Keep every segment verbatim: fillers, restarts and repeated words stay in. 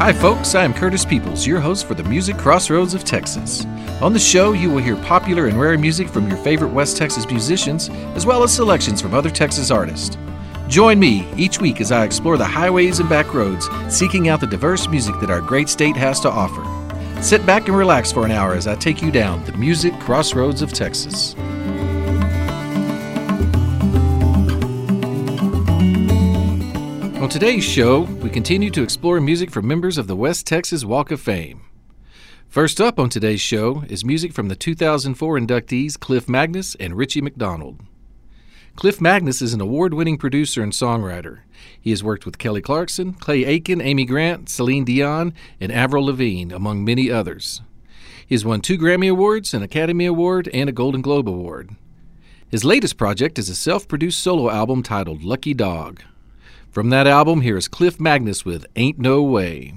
Hi folks, I am Curtis Peoples, your host for the Music Crossroads of Texas. On the show, you will hear popular and rare music from your favorite West Texas musicians, as well as selections from other Texas artists. Join me each week as I explore the highways and back roads, seeking out the diverse music that our great state has to offer. Sit back and relax for an hour as I take you down the Music Crossroads of Texas. On today's show, we continue to explore music from members of the West Texas Walk of Fame. First up on today's show is music from the two thousand four inductees Cliff Magness and Richie McDonald. Cliff Magness is an award-winning producer and songwriter. He has worked with Kelly Clarkson, Clay Aiken, Amy Grant, Celine Dion, and Avril Lavigne, among many others. He has won two Grammy Awards, an Academy Award, and a Golden Globe Award. His latest project is a self-produced solo album titled Lucky Dog. From that album, here is Cliff Magness with Ain't No Way.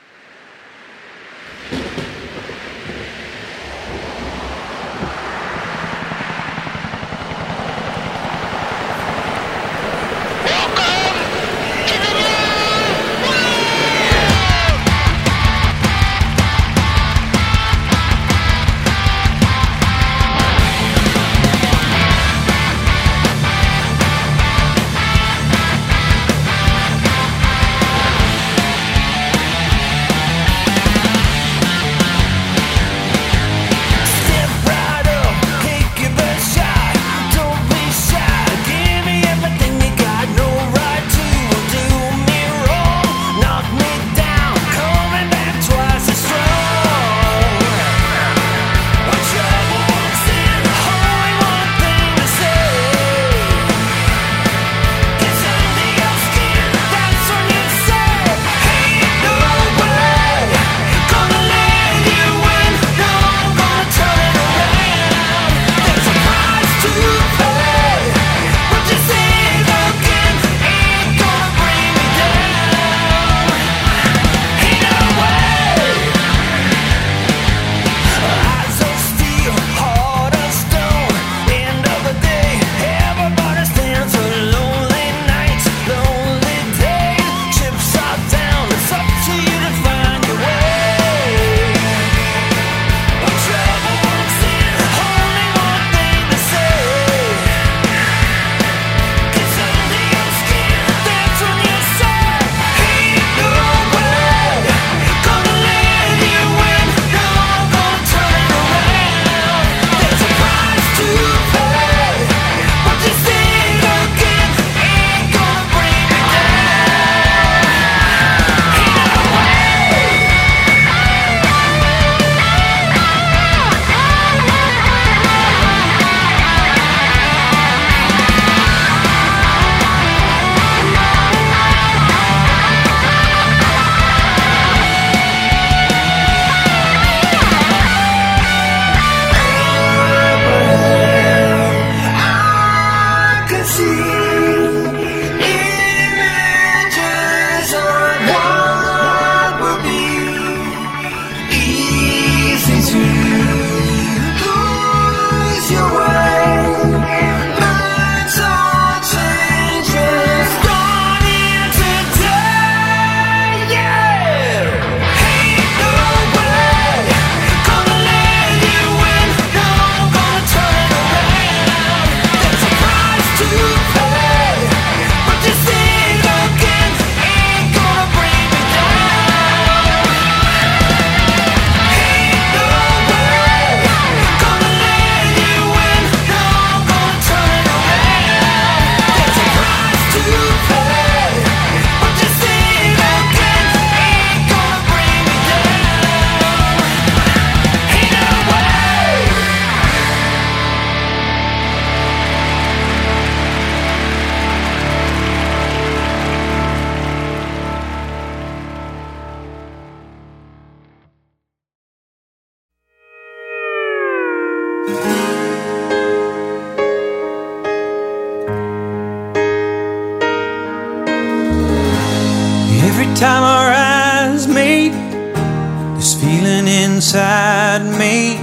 time our eyes meet, this feeling inside me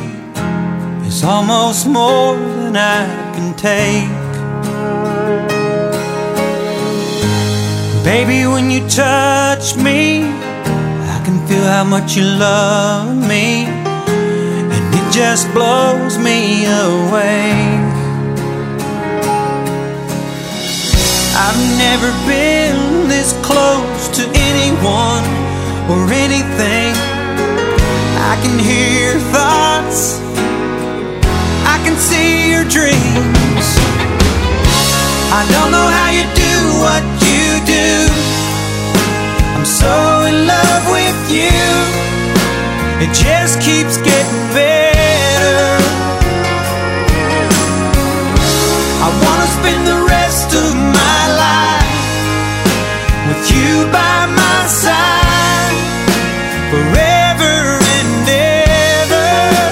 is almost more than I can take. Baby, when you touch me, I can feel how much you love me, and it just blows me away. I've never been this close to anyone or anything. I can hear your thoughts, I can see your dreams. I don't know how you do what you do. I'm so in love with you. It just keeps getting better. I wanna spend the rest of my life with you by my side forever and ever.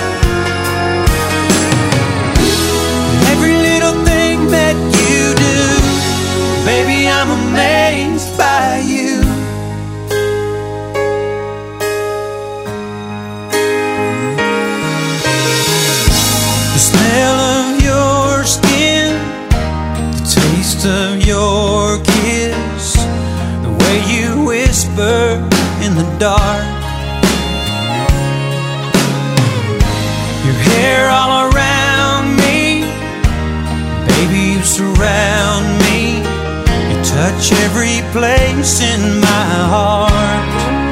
Every little thing that you do, baby, I'm amazed by you. The smell of your skin, the taste of your kiss, the way you whisper in the dark, your hair all around me, baby, you surround me. You touch every place in my heart.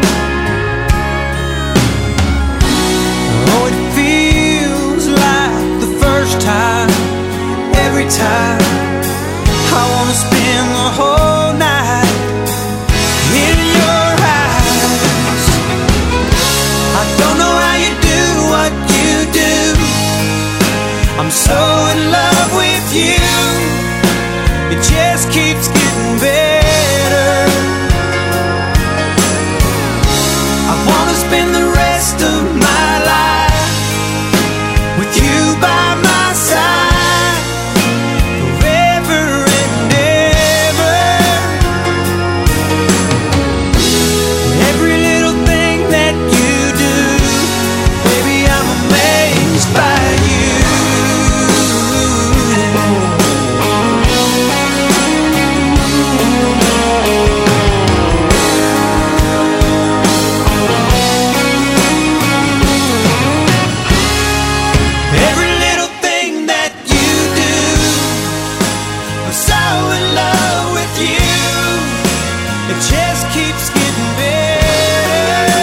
Oh, it feels like the first time, every time. I wanna spend the whole night in your eyes. I don't know how you do what you do. I'm so in love with you. It just keeps getting better. I wanna spend the rest of my life with you by my side forever and ever. Every little thing that you do, baby, I'm amazed by you. Every little thing that you do, I'm so in love with you. It just keeps getting better.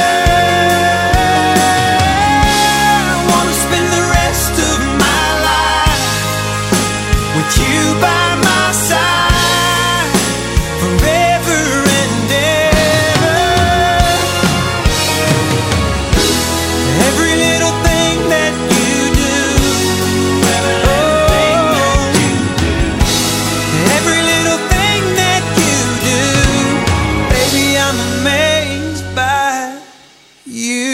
I wanna spend the rest of my life with you by my side forever and ever. Every little thing that you do, every little thing that you do, baby, I'm amazed by you.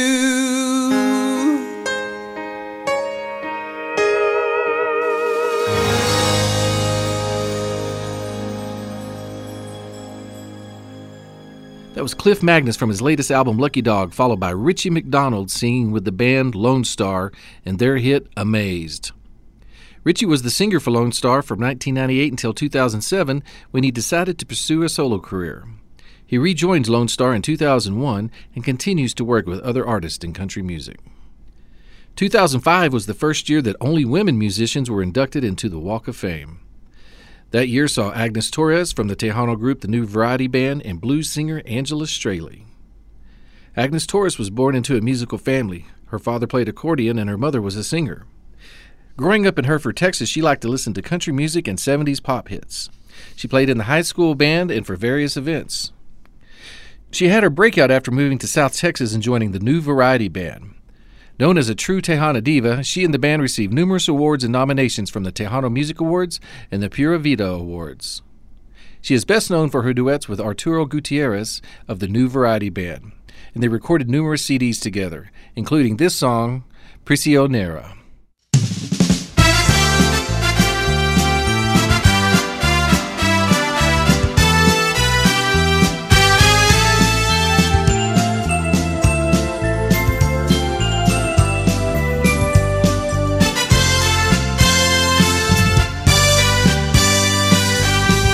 That was Cliff Magnus from his latest album, Lucky Dog, followed by Richie McDonald singing with the band Lone Star and their hit, Amazed. Richie was the singer for Lone Star from nineteen ninety-eight until two thousand seven, when he decided to pursue a solo career. He rejoined Lone Star in two thousand one and continues to work with other artists in country music. two thousand five was the first year that only women musicians were inducted into the Walk of Fame. That year saw Agnes Torres from the Tejano group The New Variety Band and blues singer Angela Straley. Agnes Torres was born into a musical family. Her father played accordion and her mother was a singer. Growing up in Hereford, Texas, she liked to listen to country music and seventies pop hits. She played in the high school band and for various events. She had her breakout after moving to South Texas and joining the New Variety Band. Known as a true Tejana diva, she and the band received numerous awards and nominations from the Tejano Music Awards and the Pura Vida Awards. She is best known for her duets with Arturo Gutierrez of the New Variety Band, and they recorded numerous C Ds together, including this song, Prisionera.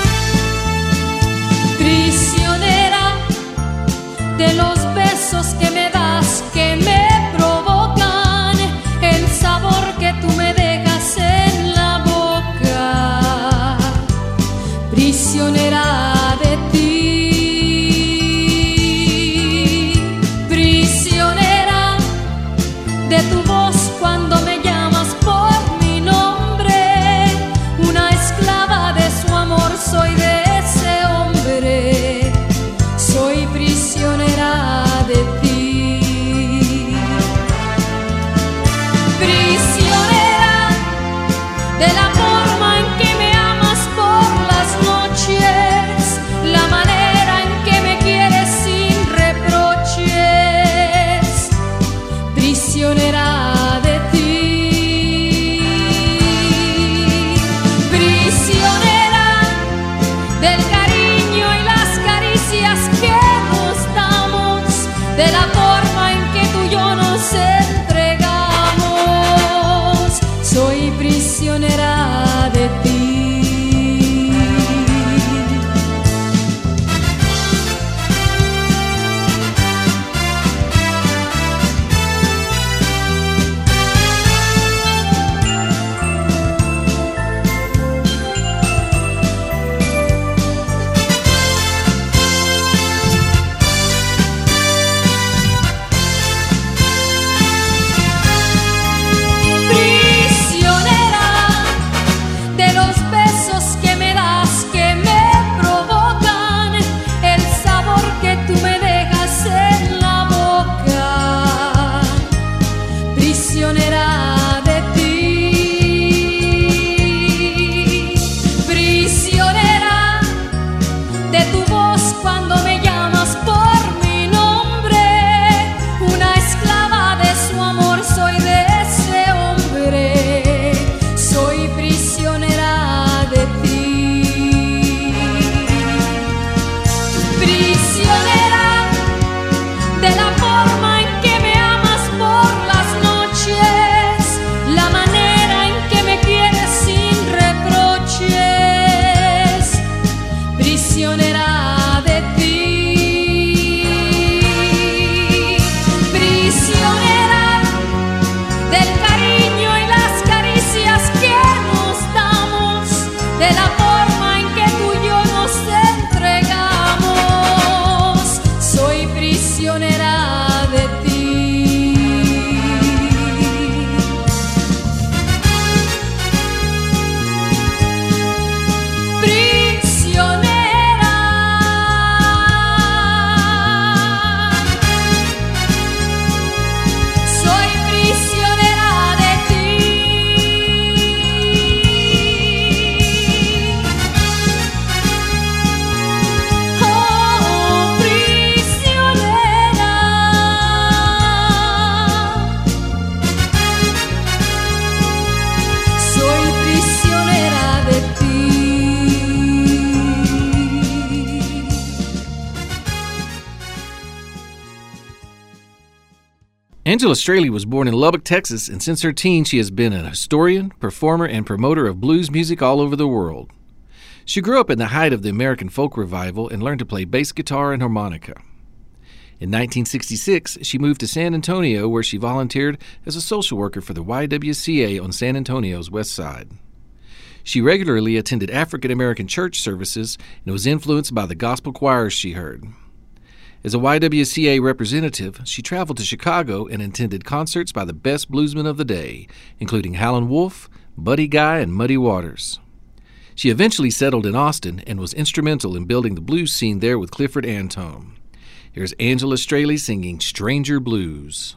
Prisionera de los besos que prisionera de ti, prisionera de tu voz cuando me llamas por mi nombre, una esclava de su amor soy de ese hombre, soy prisionera de ti, prisionera de la forma en que me amas por las noches, la manera en que me quieres sin reproches, prisionera de ti, prisionera del cariño y las caricias que nos damos, de la forma en que tú y yo nos entregamos, soy prisionera de ti. Prisionera de los besos que me das que me provocan el sabor que tú me dejas en la boca, prisionera de ti, prisionera de tu voz cuando me llamas por mi nombre, una esclava de su amor soy de ese hombre, soy prisionera de ti, prisionera de la forma en que me amas por las noches, la manera en que me quieres sin reproches, prisionera de ti, prisionera del cariño y las caricias que nos damos, de la forma en que tú y yo nos entregamos, soy prisionera de ti. Prisionera, soy prisionera de ti. Oh, prisionera, soy prisionera de ti. Angela Straley was born in Lubbock, Texas, and since her teens she has been a historian, performer, and promoter of blues music all over the world. She grew up in the height of the American folk revival and learned to play bass guitar and harmonica. In nineteen sixty-six, she moved to San Antonio, where she volunteered as a social worker for the Y W C A on San Antonio's west side. She regularly attended African American church services and was influenced by the gospel choirs she heard. As a Y W C A representative, she traveled to Chicago and attended concerts by the best bluesmen of the day, including Howlin' Wolf, Buddy Guy, and Muddy Waters. She eventually settled in Austin and was instrumental in building the blues scene there with Clifford Antone. Here's Angela Straley singing Stranger Blues.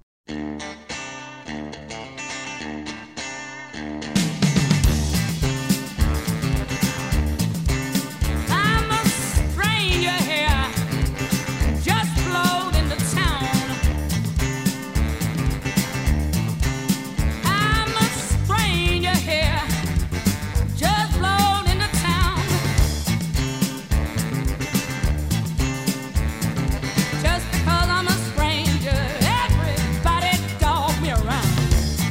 I'm a stranger here, just flowed into town. I'm a stranger here, just flowed into town. Just because I'm a stranger, everybody dog me around.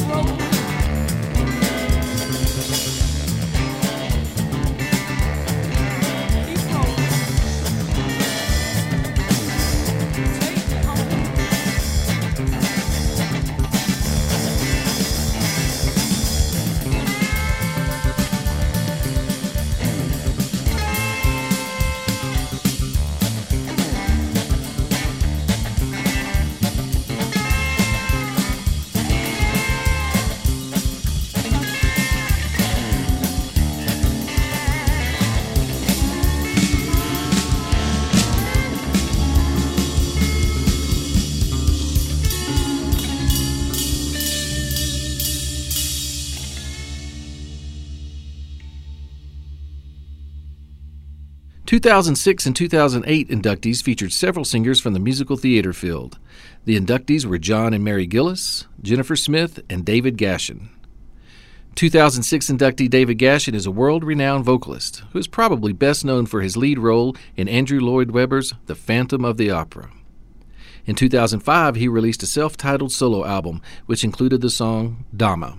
two thousand six and two thousand eight inductees featured several singers from the musical theater field. The inductees were John and Mary Gillis, Jennifer Smith, and David Gashin. two thousand six inductee David Gashin is a world-renowned vocalist who is probably best known for his lead role in Andrew Lloyd Webber's The Phantom of the Opera. In two thousand five, he released a self-titled solo album, which included the song Dama.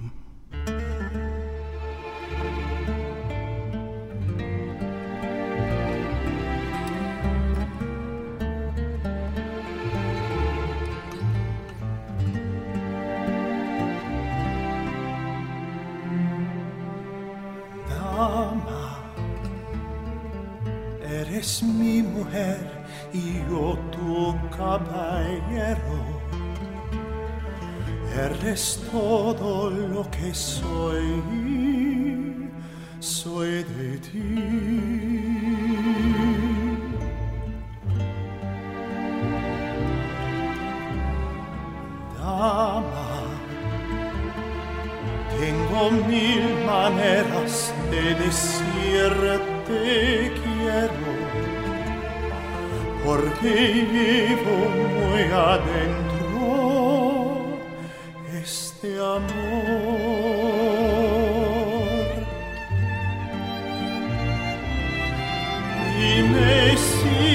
Eres mi mujer y yo tu caballero. Eres todo lo que soy, soy de ti. Dama, tengo mil maneras de decirte quiero, porque llevo muy adentro este amor. Dime si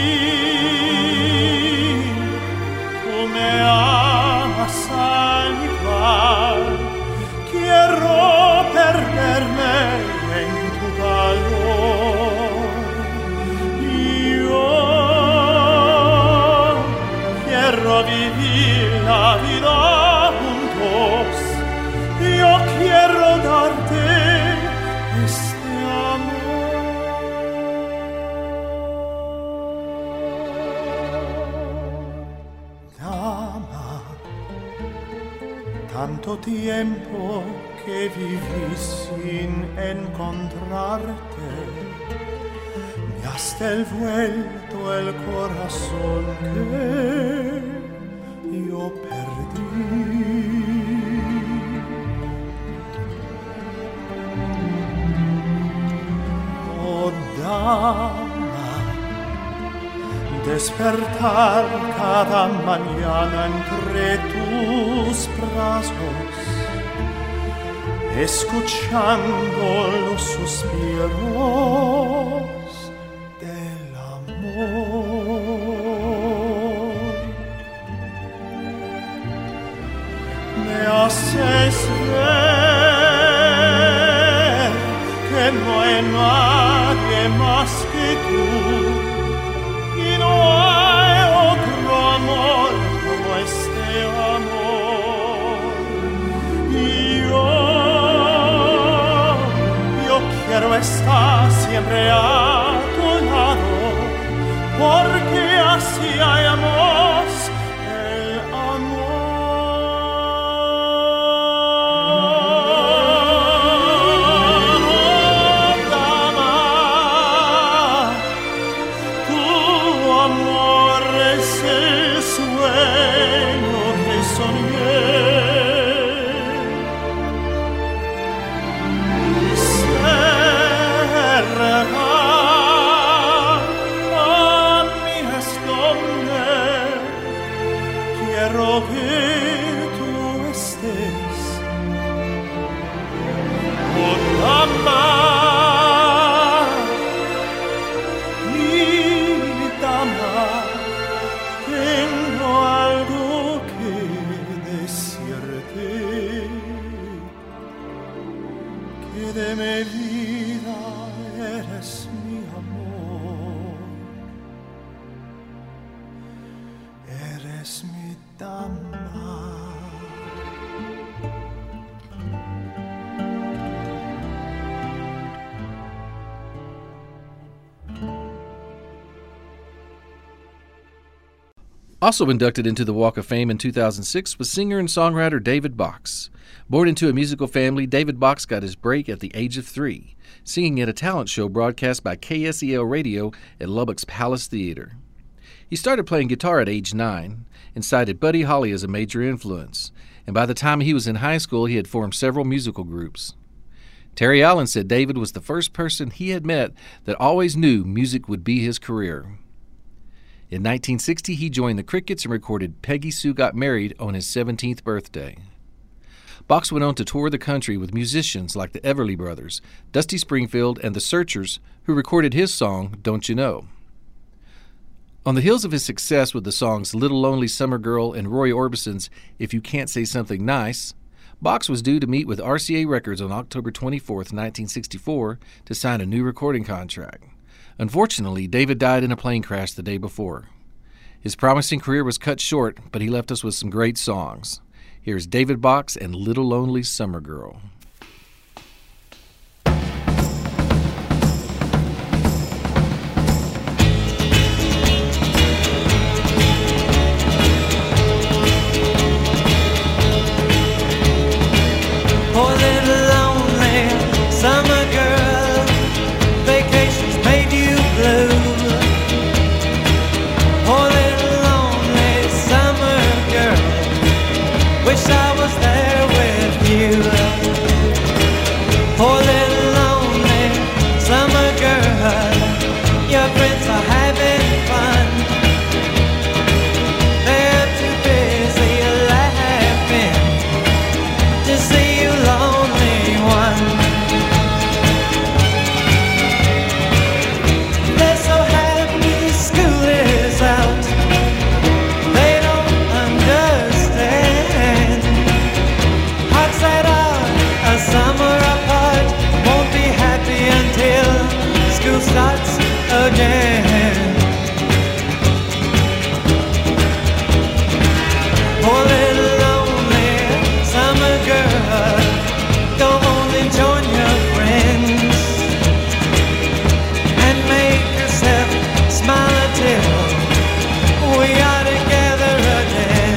tú me amas al igual, quiero perderme en tu calor. Quiero vivir la vida juntos, yo quiero darte este amor. Dama, tanto tiempo que viví sin encontrarte, me has devuelto el corazón que yo perdí. Oh, dama, despertar cada mañana entre tus brazos, escuchando los suspiros del amor. Me haces ver que no hay nadie más que tú y no hay otro amor como este amor. Y yo, yo quiero estar siempre a tu lado, porque así hallamos el amor. Dama, tu amor es el sueño que soñé. Cerca a mí es donde de mi vida, eres mi amor, eres mi dama. Also inducted into the Walk of Fame in two thousand six was singer and songwriter David Box. Born into a musical family, David Box got his break at the age of three, singing at a talent show broadcast by K S E L Radio at Lubbock's Palace Theater. He started playing guitar at age nine and cited Buddy Holly as a major influence, and by the time he was in high school, he had formed several musical groups. Terry Allen said David was the first person he had met that always knew music would be his career. In nineteen sixty, he joined the Crickets and recorded Peggy Sue Got Married on his seventeenth birthday. Box went on to tour the country with musicians like the Everly Brothers, Dusty Springfield, and the Searchers, who recorded his song, Don't You Know. On the heels of his success with the songs Little Lonely Summer Girl and Roy Orbison's If You Can't Say Something Nice, Box was due to meet with R C A Records on October twenty-fourth, nineteen sixty-four, to sign a new recording contract. Unfortunately, David died in a plane crash the day before. His promising career was cut short, but he left us with some great songs. Here's David Box and Little Lonely Summer Girl. Poor little lonely summer girl, vacations made you blue. Poor little lonely summer girl, wish I was there with you. Poor little lonely summer girl, your friends are having fun. They're too busy laughing to see you lonely one. They're so happy school is out, they don't understand. Hearts that are a summer apart won't be happy until school starts again. Poor little lonely summer girl, go on and join your friends and make yourself smile until we are together again.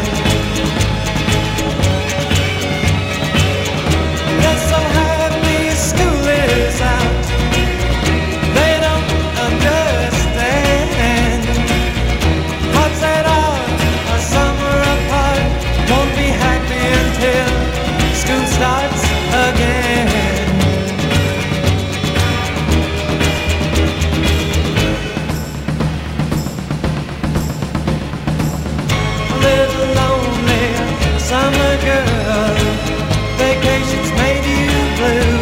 They're so happy school is out, they don't understand. Hearts that are a summer apart won't be happy until school starts again. Little lonely summer girl, vacations made you blue.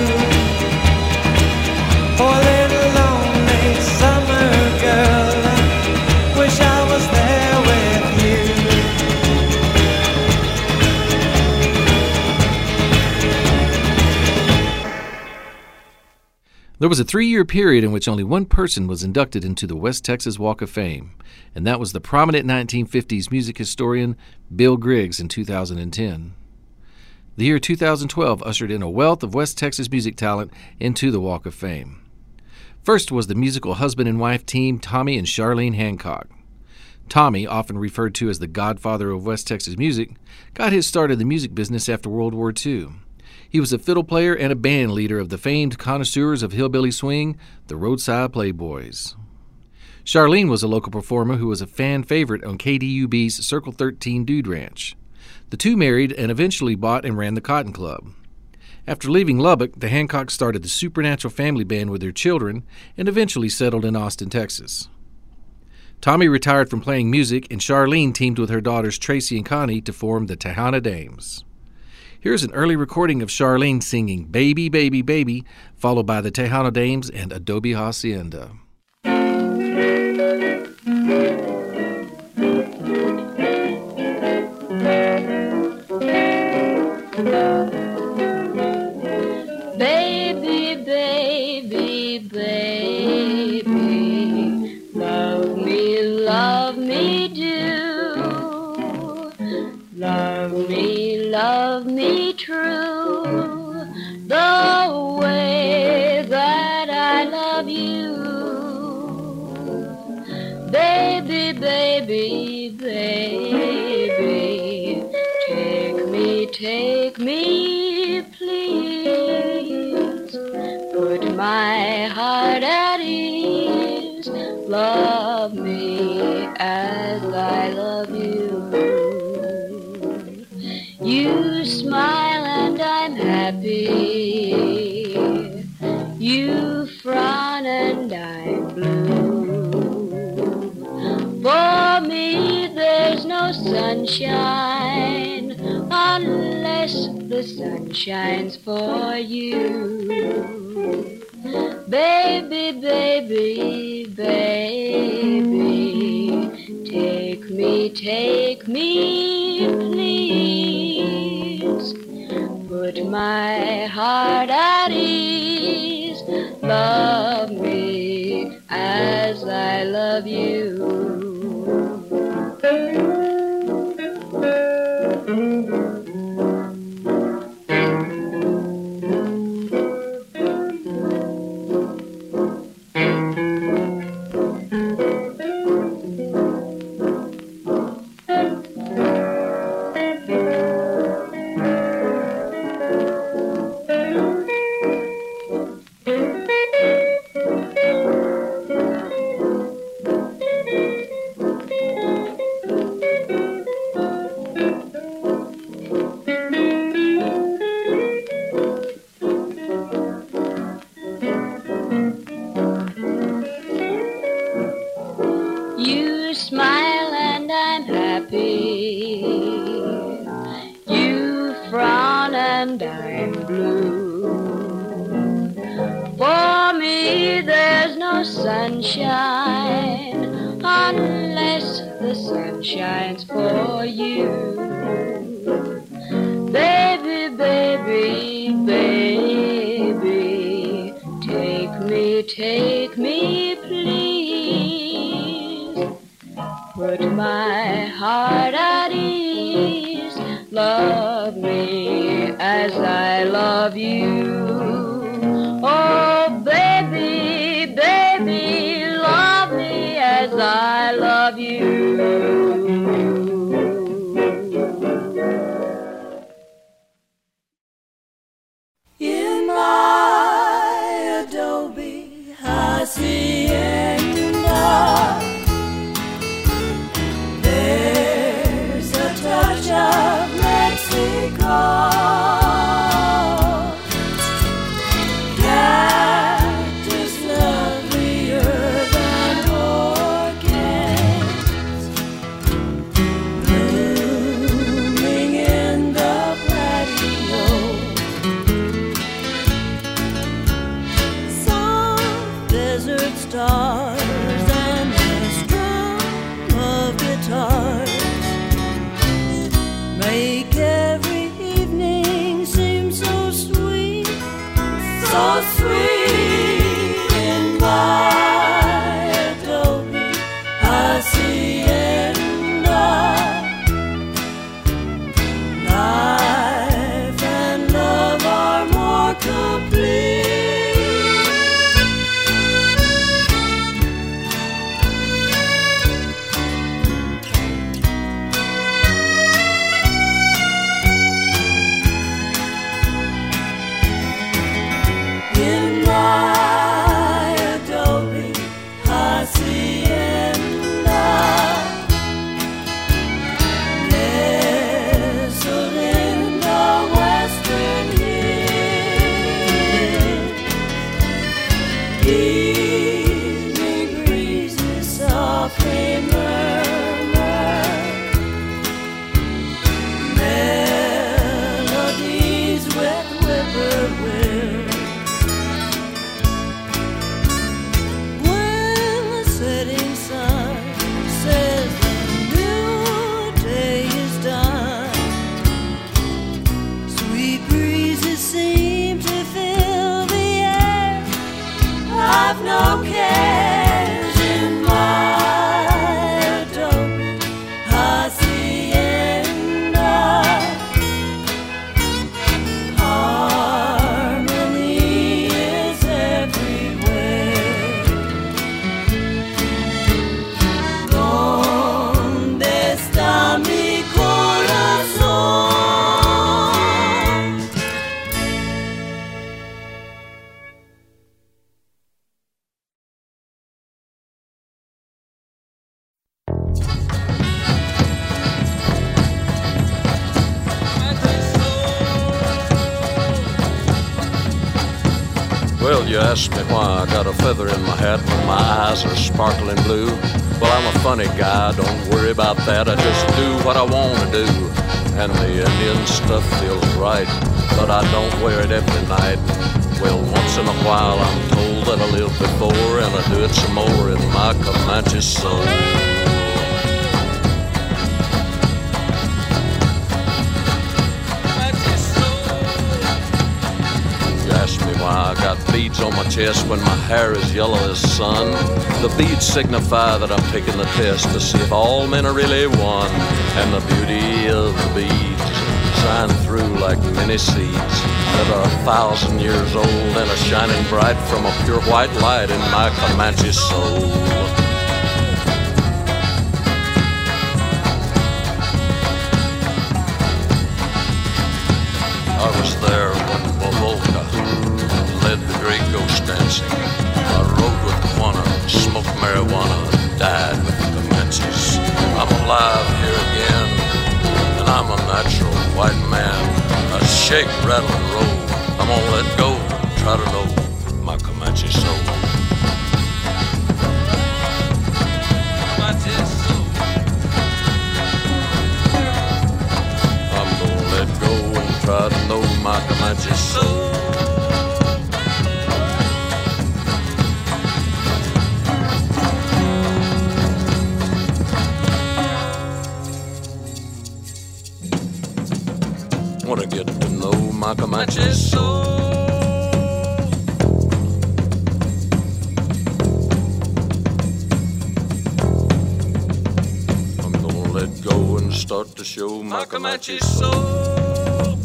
Poor little lonely summer girl, wish I was there with you. There was a three-year period in which only one person was inducted into the West Texas Walk of Fame, and that was the prominent nineteen fifties music historian Bill Griggs in two thousand ten. The year two thousand twelve ushered in a wealth of West Texas music talent into the Walk of Fame. First was the musical husband and wife team Tommy and Charlene Hancock. Tommy, often referred to as the godfather of West Texas music, got his start in the music business after World War Two. He was a fiddle player and a band leader of the famed connoisseurs of hillbilly swing, the Roadside Playboys. Charlene was a local performer who was a fan favorite on K D U B's Circle thirteen Dude Ranch. The two married and eventually bought and ran the Cotton Club. After leaving Lubbock, the Hancocks started the Supernatural Family Band with their children and eventually settled in Austin, Texas. Tommy retired from playing music, and Charlene teamed with her daughters Tracy and Connie to form the Tejano Dames. Here's an early recording of Charlene singing Baby, Baby, Baby, followed by the Tejano Dames and Adobe Hacienda. Baby, baby, love me, love me do. Love me, love me true, the way that I love you. Baby, baby, baby, take me, take me, please. Put my heart at ease. Love me as I love you. You smile and I'm happy. You frown and I'm blue. For me there's no sunshine unless the sun shines for you. Baby, baby, baby, take me, take me, please. Put my heart at ease. Love me as I love you. Sunshine unless the sun shines for you. Baby, baby, baby, take me, take me, please. Put my heart at ease. Love me as I love you. Oh, baby, baby, love me as I love you. In my adobe hacienda, there's a touch of Mexico. Stars and a strum of guitars make every evening seem so sweet, so sweet in my adobe hacienda. Life and love are more complete. In Well, you asked me why I got a feather in my hat when my eyes are sparkling blue. Well, I'm a funny guy, don't worry about that. I just do what I want to do. And the Indian stuff feels right, but I don't wear it every night. Well, once in a while I'm told that I lived before, and I do it some more in my Comanche soul. Ask me why I got beads on my chest when my hair is yellow as sun. The beads signify that I'm taking the test to see if all men are really one. And the beauty of the beads shine through like many seeds that are a thousand years old and are shining bright from a pure white light in my Comanche soul. I was there when Wovolka led the great ghost dancing. I rode with Quanah, smoked marijuana, died with the Comanches. I'm alive here again, and I'm a natural white man. I shake, rattle, and roll. I'm gonna let go and try to know my Comanche soul. Comanche soul. I'm gonna let go and try to know my Comanche soul. Wanna get to know my Comanche soul. I'm gonna let go and start to show my Comanche soul.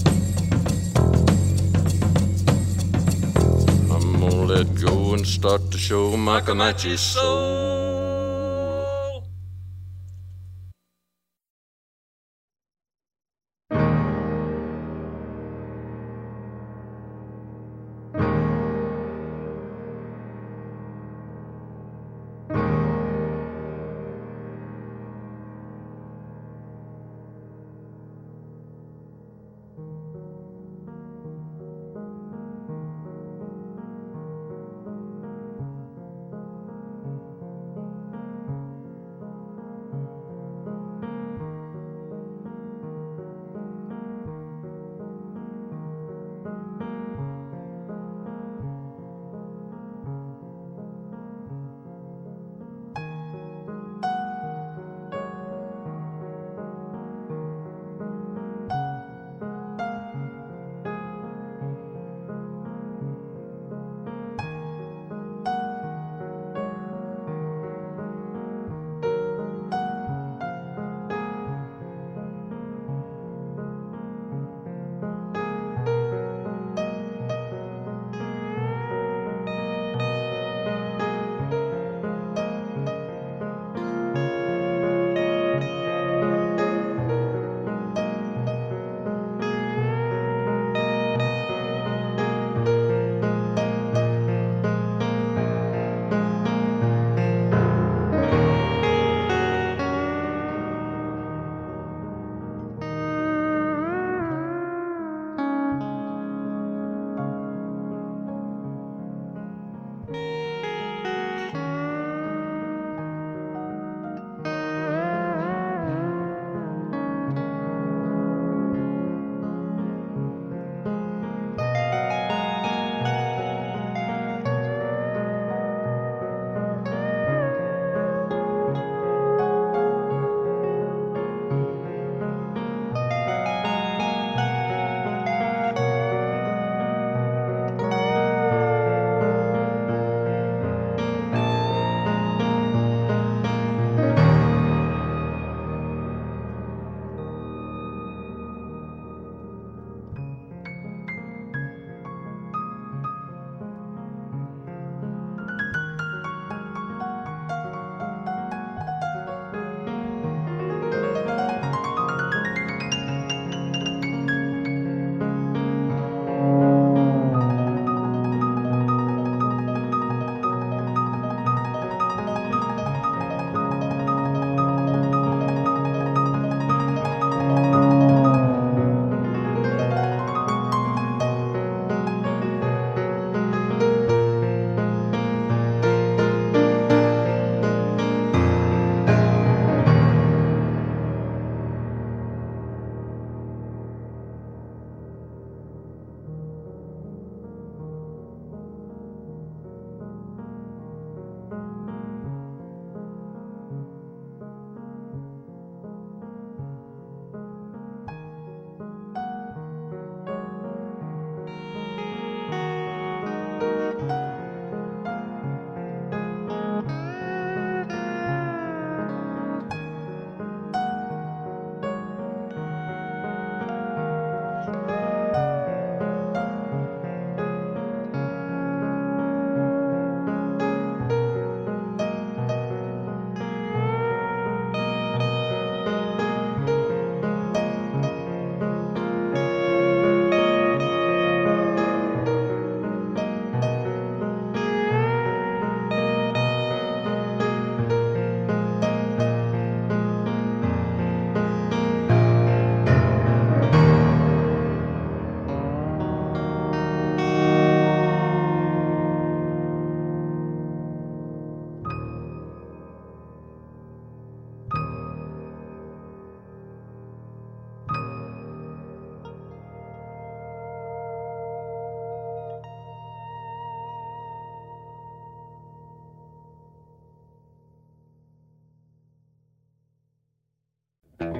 I'm gonna let go and start to show my Comanche soul.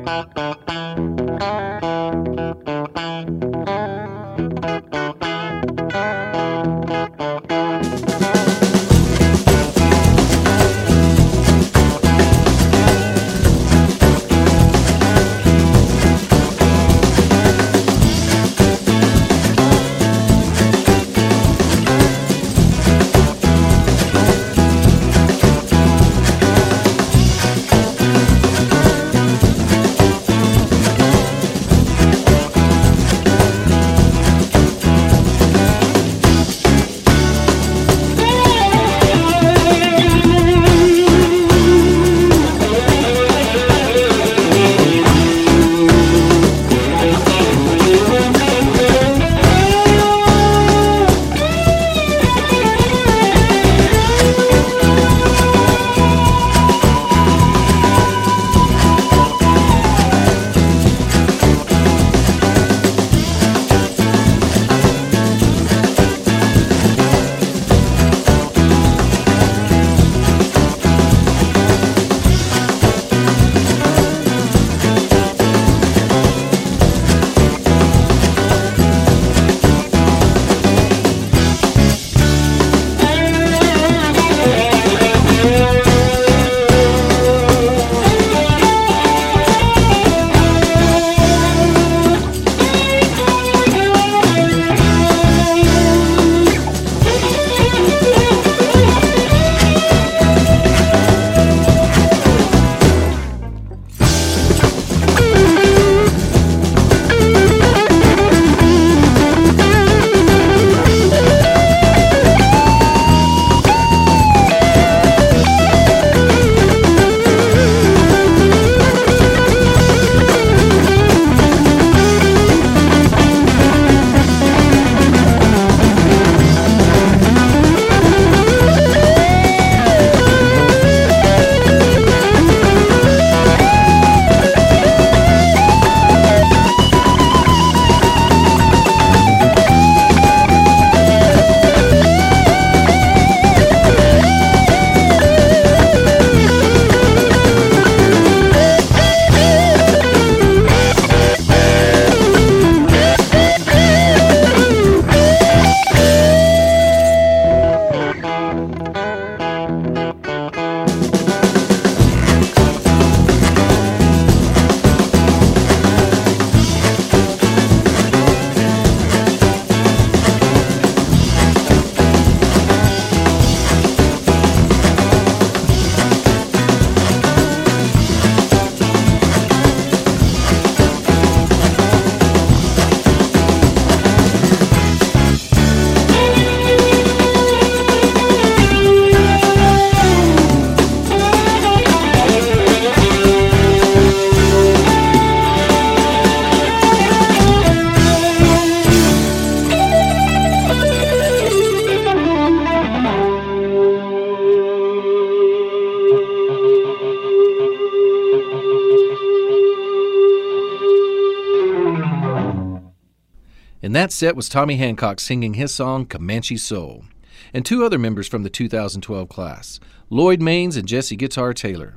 In that set was Tommy Hancock singing his song Comanche Soul, and two other members from the two thousand twelve class, Lloyd Maines and Jesse Guitar Taylor.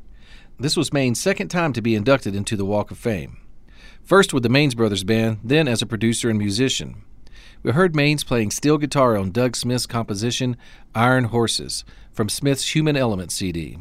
This was Maines' second time to be inducted into the Walk of Fame. First with the Maines Brothers Band, then as a producer and musician. We heard Maines playing steel guitar on Doug Smith's composition Iron Horses from Smith's Human Element C D.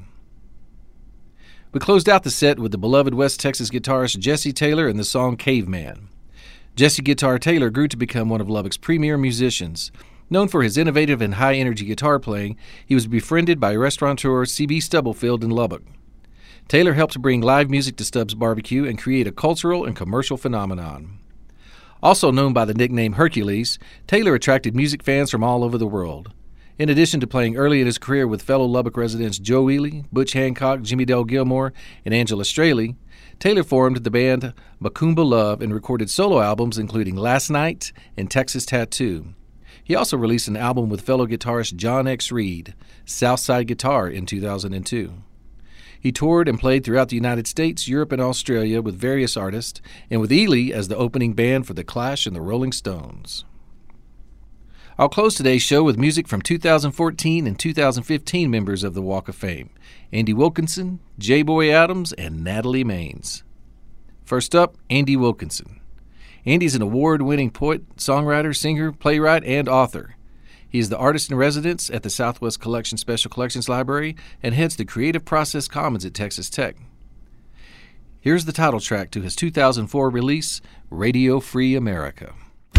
We closed out the set with the beloved West Texas guitarist Jesse Taylor and the song Caveman. Jesse Guitar Taylor grew to become one of Lubbock's premier musicians. Known for his innovative and high-energy guitar playing, he was befriended by restaurateur C B Stubblefield in Lubbock. Taylor helped bring live music to Stubbs Barbecue and create a cultural and commercial phenomenon. Also known by the nickname Hercules, Taylor attracted music fans from all over the world. In addition to playing early in his career with fellow Lubbock residents Joe Ely, Butch Hancock, Jimmy Dale Gilmore, and Angela Straley, Taylor formed the band Macumba Love and recorded solo albums including Last Night and Texas Tattoo. He also released an album with fellow guitarist John X. Reed, Southside Guitar, in two thousand two. He toured and played throughout the United States, Europe, and Australia with various artists, and with Ely as the opening band for The Clash and the Rolling Stones. I'll close today's show with music from two thousand fourteen and two thousand fifteen members of the Walk of Fame, Andy Wilkinson, J. Boy Adams, and Natalie Maines. First up, Andy Wilkinson. Andy's an award-winning poet, songwriter, singer, playwright, and author. He is the artist in residence at the Southwest Collection Special Collections Library and heads the Creative Process Commons at Texas Tech. Here's the title track to his two thousand four release, Radio Free America.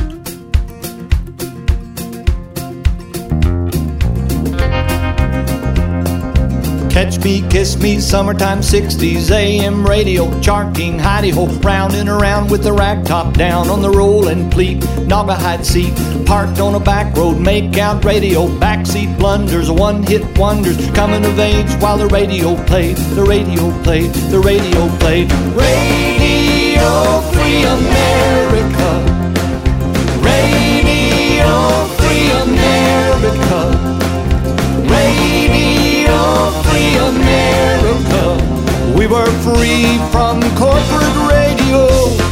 Catch me, kiss me, summertime sixties A M radio, charting, hidey-ho, round and around with the rag top down on the rolling pleat, Naugahyde seat, parked on a back road, make out radio, backseat blunders, one-hit wonders, coming of age while the radio played, the radio played, the radio played. Radio Free America, Radio Free America, Radio Free America. We were free from corporate radio.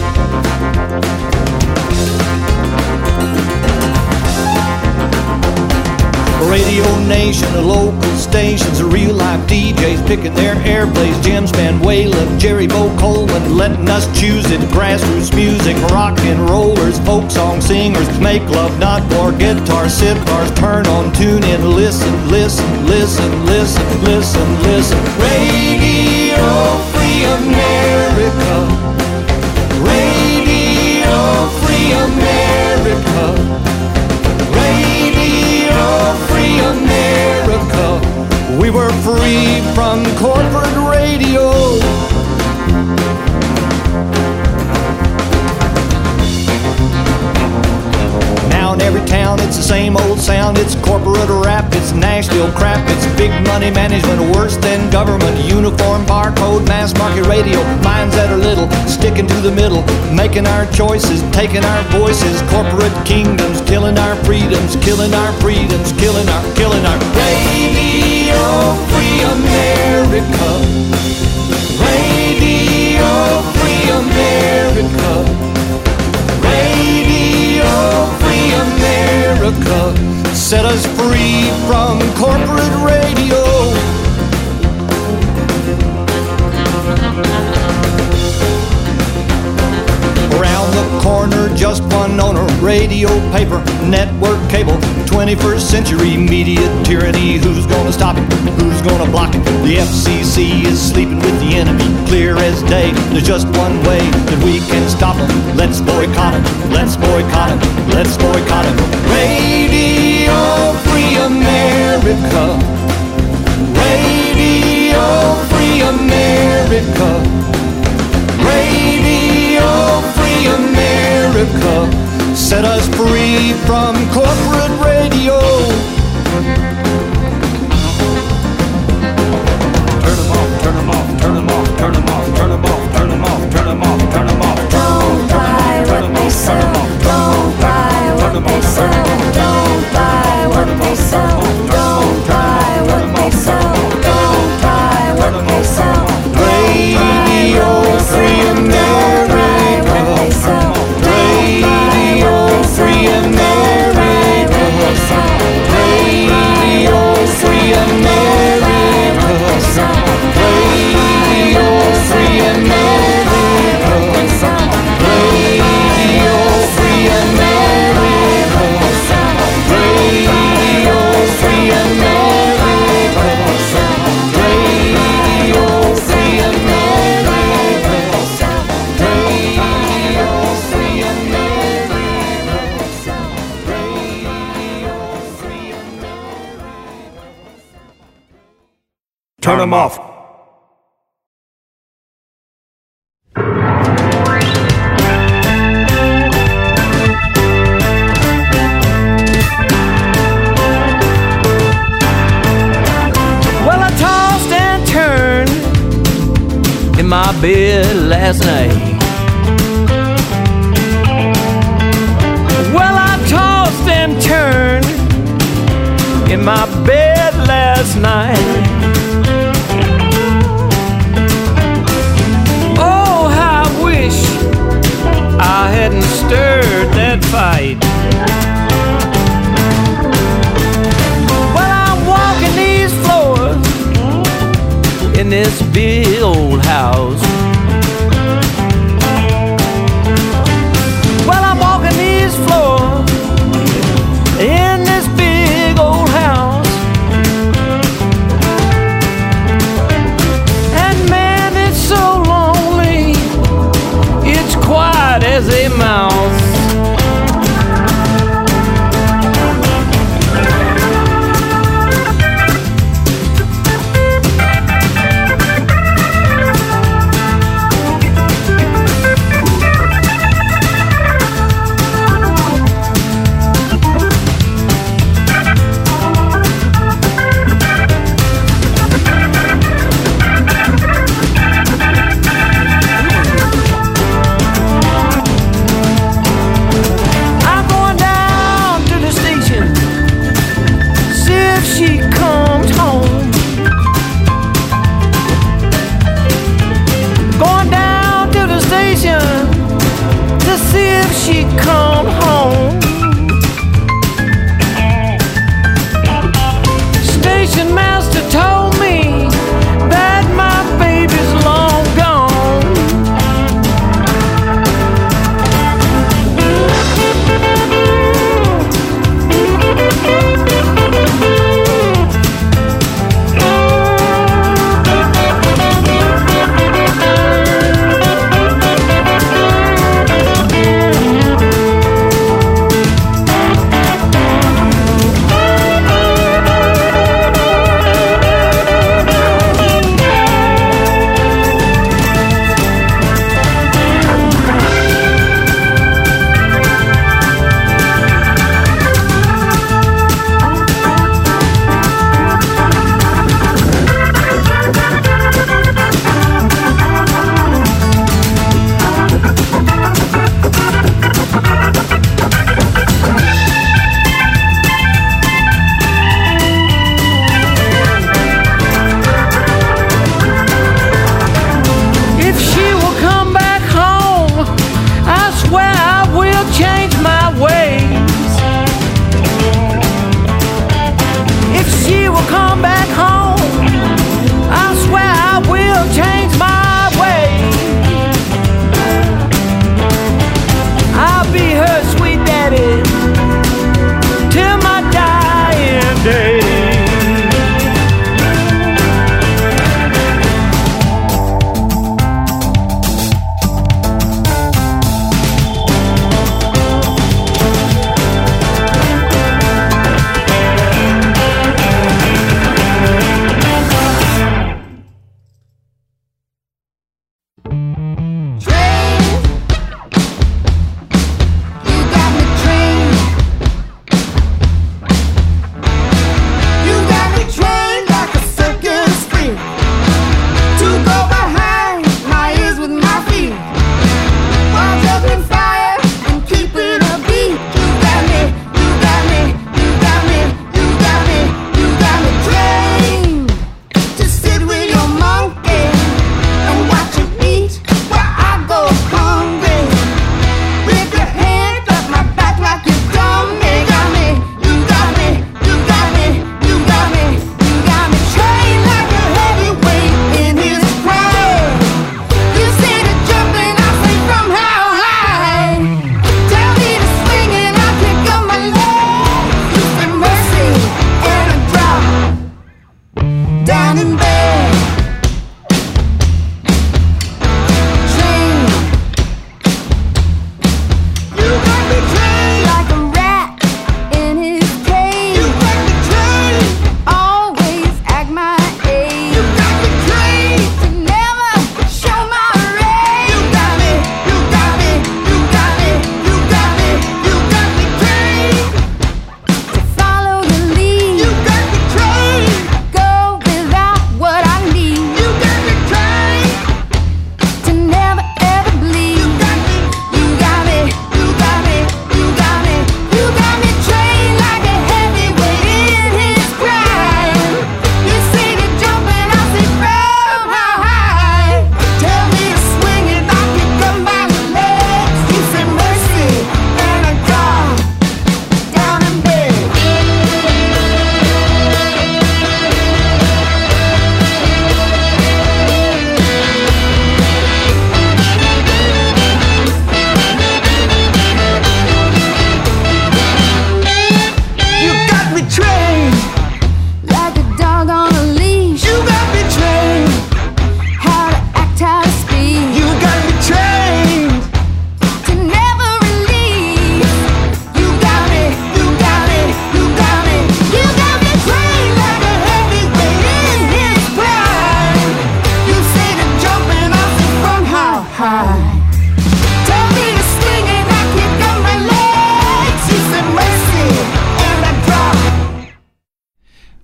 Radio Nation, the local stations, the real life D Js picking their airplays. Jim Span, Waylon, Jerry Bo Coleman, letting us choose it. Grassroots music, rock and rollers, folk song singers, make love, not war, guitar, sitars. Turn on, tune in, listen, listen, listen, listen, listen, listen. Radio Free America, Radio Free America, Radio Free America. We were free from corporate radio. Now in every town it's the same old sound. It's corporate rap, it's Nashville crap, it's big money management, worse than government. Uniform, barcode, mass market radio, minds that are little, sticking to the middle, making our choices, taking our voices. Corporate kingdoms, killing our freedoms, killing our freedoms, killing our, killing our. Radio Free America, Radio Free America, Radio Free America. Set us free from corporate radio. Around the corner, just one owner, radio, paper, network, cable, twenty-first century media tyranny. Who's gonna stop it? Who's gonna block it? The F C C is sleeping with the enemy, clear as day. There's just one way that we can stop them. Let's boycott them, let's boycott them, let's boycott them. Radio Free America, Radio Free America, Radio Free America. Set us free from corporate radio. Turn them off, turn them off, turn them off, turn them off, turn them off, turn them off, turn them off, turn them off. Don't buy what they sell. Don't buy what they sell. Don't buy what they sell. Don't buy what they sell. Don't buy what they sell. Radio Free America, Radio Free America, Radio Free America, Radio Free America, Radio Free America, Radio Free America, Radio Free America, Radio Free America. Turn them off. Well, I tossed and turned in my bed last night. Well, I tossed and turned in my bed last night. Oh, how I wish I hadn't stirred that fight. Well, I'm walking these floors in this big old house.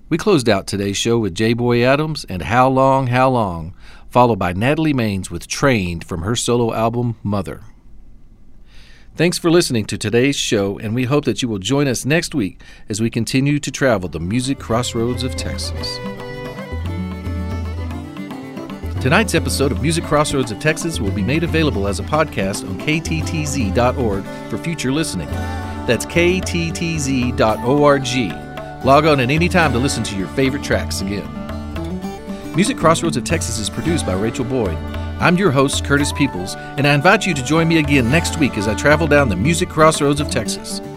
We closed out today's show with J. Boy Adams and How Long, How Long, followed by Natalie Maines with Trained from her solo album, Mother. Thanks for listening to today's show, and we hope that you will join us next week as we continue to travel the music crossroads of Texas. Tonight's episode of Music Crossroads of Texas will be made available as a podcast on K T T Z dot org for future listening. That's K T T Z dot org. Log on at any time to listen to your favorite tracks again. Music Crossroads of Texas is produced by Rachel Boyd. I'm your host, Curtis Peoples, and I invite you to join me again next week as I travel down the music crossroads of Texas.